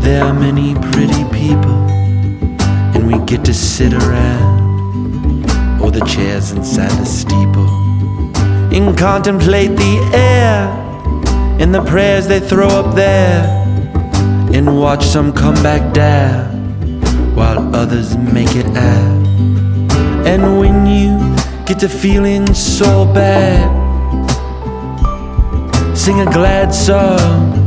there are many pretty people, and we get to sit around, or the chairs inside the steeple, and contemplate the air and the prayers they throw up there, and watch some come back down while others make it out. And when you get to feeling so bad, sing a glad song